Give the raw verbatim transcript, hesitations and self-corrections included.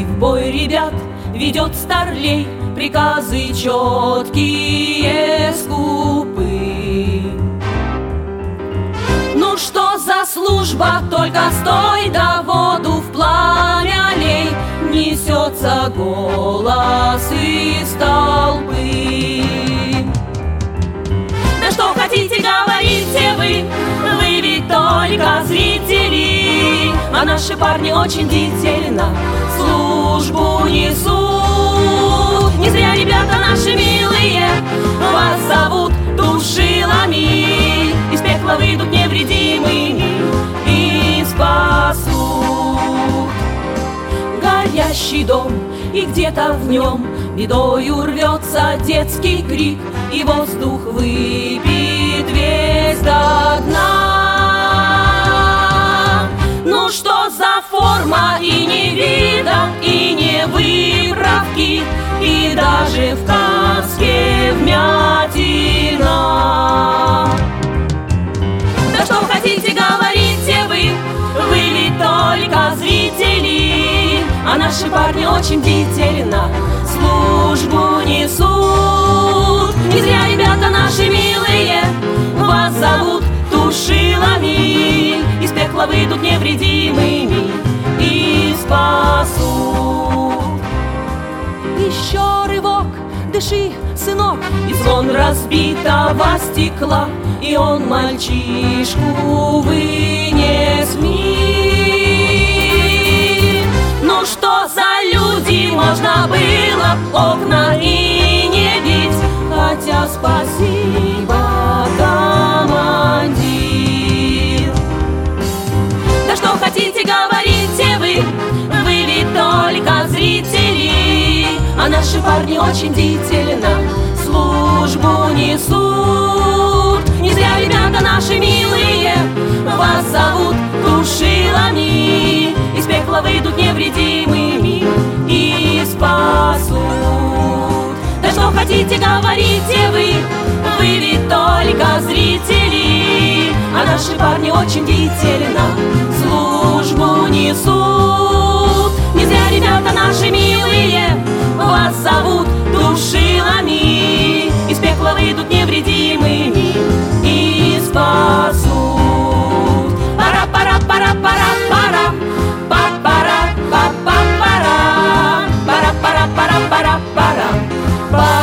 И в бой ребят ведет старлей, приказы четкие, скупы. Ну что за служба, только стой, да воду в пламя лей, несется голос из толпы. Да что хотите, говорите вы, вы ведь только зрители, а наши парни очень длительно службу несут. Не зря ребята наши милые вас зовут душилами, из пекла выйдут невредимыми и спасут. Горящий дом, и где-то в нем бедою рвется детский крик, и воздух выпит весь до дна. Ну что за форма, и не вида, и не выправки, и даже в каске вмятина. Да что хотите, говорите вы, вы ведь только зрители, а наши парни очень бдительно службу несут. Не зря ребята наши милые вас зовут душилами, из пекла выйдут невредимыми и спасут. Еще рывок, дыши, сынок, и звон разбитого стекла, и он мальчишку вынес в мир. Ну что за люди, можно было окна и не бить, хотя спасибо, командир. Да что хотите, говорите вы, вы ведь только зрители, а наши парни очень бдительно службу несут. Не зря ребята наши милые вас зовут душилами, из пекла выйдут невредимыми и спасут. Да что хотите, говорите вы, вы ведь только зрители, а наши парни очень бдительно службу несут. Не зря ребята наши милые вас зовут душилами, из пекла выйдут невредимыми и спасут. Пара пара пара пара пара пара пара пара пара пара пара пара пара пара.